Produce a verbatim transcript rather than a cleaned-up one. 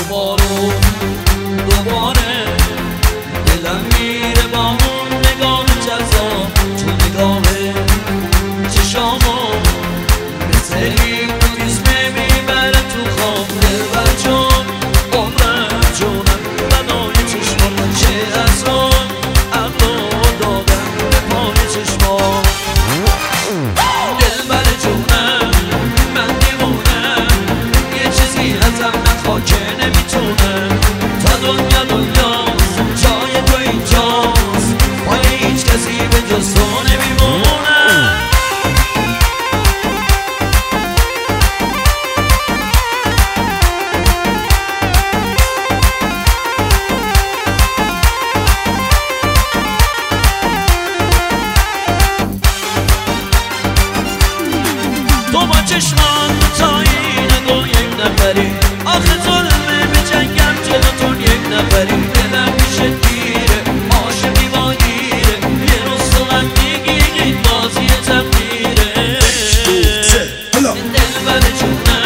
دوباره دوباره دلم میره با اون نگاه جذاب تو نگاه چشامو مثل این دویزمه میبره تو خواب دلبر جون عمرم جونم بنای چشمام چه از اون عقلو دادم به پای چشمام دلبر جونم من دیوونم یه چیزی ازم نخواه که نمیتونم تا دنیا دنیاست جای تو اینجاست پای هیچ کسی به جز تو نمیمونم تو با چشمان تایی نگو یک نفری آخه ظلمه به جنگم جلوتون یک نفری دلم میشه گیره عاشقی با گیره یه روز تو من میگی این بازی تقدیره دلبر جونم